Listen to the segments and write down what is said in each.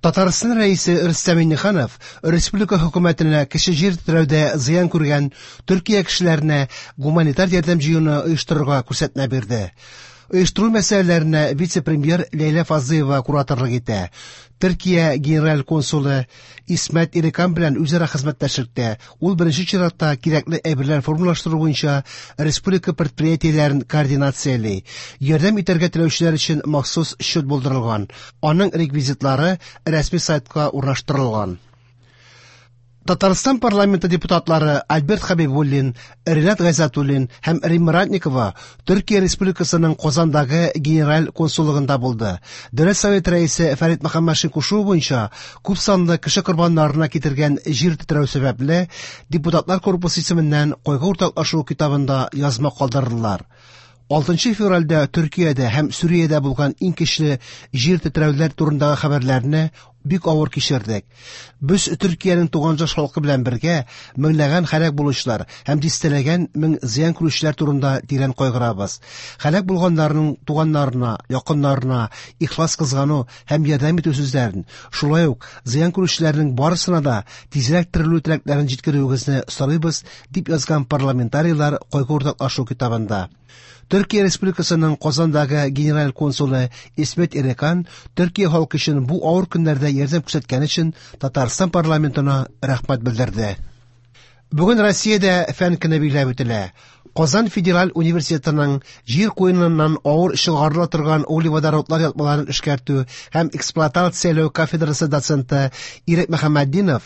Татарстан рәисе Рөстәм Миңнеханов республика хөкүмәтенә кеше җир тетрәүдә зыян күргән Төркия кешеләренә гуманитар ярдәм җыюны оештырырга күрсәтмә бирде. Оештыру мәсьәләләренә вице-премьер Ләйлә Фазлыева кураторлык итә. Төркия генераль консулы Исмәт Ирекан белән үзара хезмәттәшлектә ул беренче чиратта кирәкле әйберләр формалаштыру буенча республика предприятиеләрен координациялый, ярдәм итәргә теләүчеләр өчен махсус счет булдырылган. Аның реквизитлары рәсми сайтка урнаштырылган. Татарстан парламенты депутатлары Альберт Хабибуллин, Ринат Гайзатуллин һәм Римма Ратникова Төркия Республикасының Казандагы генераль консуллыгында булды. Дәүләт Совет рәисе Фәрит Мөхәммәтшин кушуы буенча күп санлы кеше корбаннарына китергән җир тетрәү сәбәпле депутатлар корпусы исеменнән кайгы уртаклашу китабында язма калдырдылар. 6 февральдә Төркиядә һәм Сүриядә булган иң көчле җир тетрәүләр турындагы хәбәрләрне бик авыр кичердек. Без Төркиянең туган жаш халкы белән бергә меңләгән һәлак булучылар һәм дистәләгән мең зыян күрүчеләр турында тирән кайгырабыз. Һәлак булганнарның туганнарына, якыннарына ихлас кызгану һәм ярдәм итү сүзләрен, шулай ук зыян күрүчеләрнең барысына да тизрәк терелү теләкләрен җиткерүегезне сорыйбыз, дип язган парламентарийлар кайгы уртаклашу китабында. Төркия Республикасының Казандагы генераль консулы Исмәт Ирекан Төркия халкы өчен бу авыр көннәрдә ярдәм күрсәткән өчен Татарстан парламентына рәхмәт белдерде. Бүген Россиядә фән көне билгеләп үтелә. Казан Федераль университетының җир куеныннан авыр чыгарыла торган углеводородлар ятмаларын эшкәртү һәм эксплуатацияләү кафедрасы доценты Ирек Мөхәммәтдинов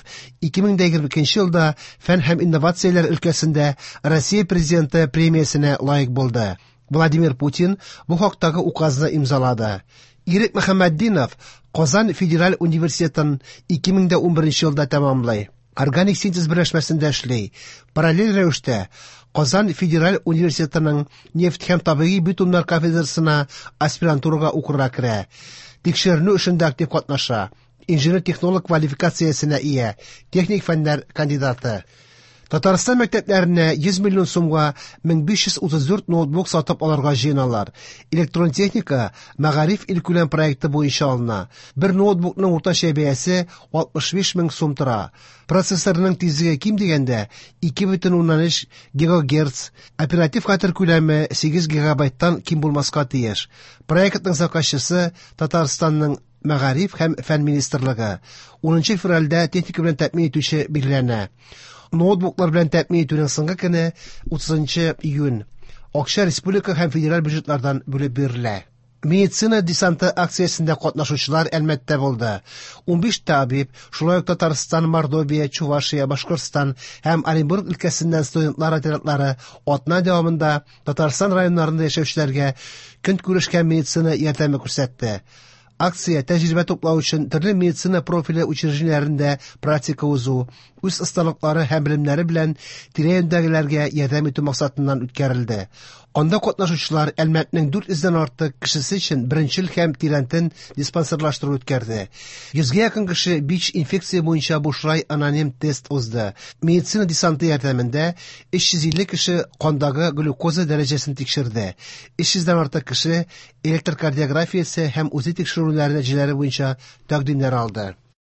2022 елда фән һәм инновацияләр өлкәсендә Россия президенты премиясенә лаек булды. Владимир Путин бу хактагы указны имзалады. Ирек Мөхәммәтдинов Казан Федераль университетын 2011 елда тәмамлый. Органик синтез берләшмәсендә эшли. Параллель рәвештә Казан Федераль университетының нефть һәм табигый битумнар кафедрасына аспирантурага укырга керә. Тикшеренү эшендә актив катнаша. Инженер-технолог квалификациясенә ия, техник фәннәр кандидаты. Татарстан мәктәпләренә 100 миллион сумга 1534 ноутбук сатып алырга җыеналар. Электрон техника Мәгариф илкүләм проекты буенча алына. Бер ноутбукның уртача бәясе 65 мең сум тора. Процессорның тизлеге ким дигәндә 2,3 ГГц, оператив хәтер күләме 8 ГБ-тан ким булмаска тиеш. Проектның заказчысы Татарстанның Мәгариф һәм фән министрлыгы. 10 февральдә техника белән тәэмин итүче билгеләнә. Ноутбуклар белән тәэмин итүнең соңгы көне 30 июнь. Акча республика һәм федераль бюджетлардан бүлеп бирелә. Медицина десанты акциясендә катнашучылар Әлмәттә булды. 15 табиб, шулай ук Татарстан, Мордовия, Чувашия, Башкортстан һәм Оренбург өлкәсеннән студентлар отрядлары атна дәвамында Татарстан районнарында яшәүчеләргә көнкүрешкән медицина ярдәме күрсәтте. Акция тәҗрибә туплау өчен төрле медицина профиле учреждениеләрендә практика узу, үз осталыклары һәм белемнәре белән тирә-юньдәгеләргә ярдәм итү максатыннан үткәрелде. Анда катнашучылар Әлмәтнең 400-дән артык кешесе өчен беренчел һәм тирәнтен диспансерлаштыру үткәрде. 100-гә якын кеше ВИЧ инфекция буенча бушрай аноним тест узды. Медицина десанты ярдәмендә 350 кеше кандагы глюкоза дәрәҗәсен тикшерде. 300-дән артык кеше электрокардиографиясе һәм үзе тикшерүләре нәтиҗәләре буенча тәкъдимнәр алды.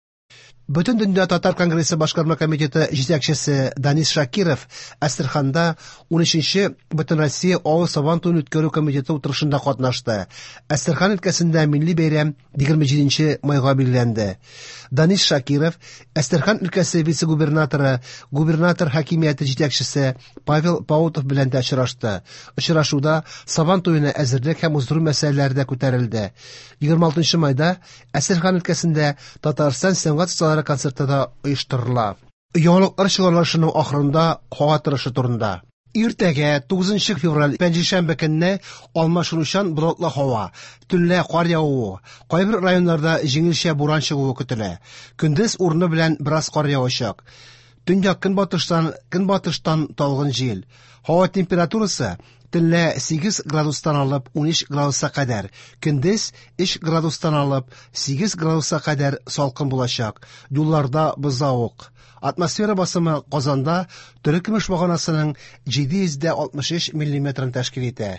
Бөтен дөнья Татар конгрессы башкарма комитеты җитәкчесе Данис Шакиров Әстерханда 13-нче Бөтен Россия авыл сабан туен үткәрү комитеты утырышында катнашты. Әстерхан өлкәсендә милли бәйрәм 27 майга билгеләнде. Данис Шакиров Әстерхан өлкәсе вице-губернаторы, губернатор хакимияте җитәкчесе Павел Паутов белән дә очрашты. Очрашуда сабан туена әзерлек һәм уздыру мәсьәләләре дә күтәрелде. 26 майда Әстерхан өлкәсендә Татарстан сәнгать осталары концерты да оештырыла. Яңалыклар чыгарылышының ахырында һава торышы турында. Иртәгә 9 февраль пәнҗешәмбе көнне алмашынучан болытлы һава, төнлә кар явуы, кайбер районнарда җиңелчә буран чыгуы көтелә. Көндез урыны белән бераз кар явачак. Төньяк көнбатыштан талгын җил. Һава температурасы төнлә 8 градустан алып 13 градуска кадәр, көндез 3 градустан алып 8 градуска кадәр салкын булачак. Юлларда бозауык. Атмосфера басымы Казанда төрек көмеш баганасының 763 мм тәшкил итә.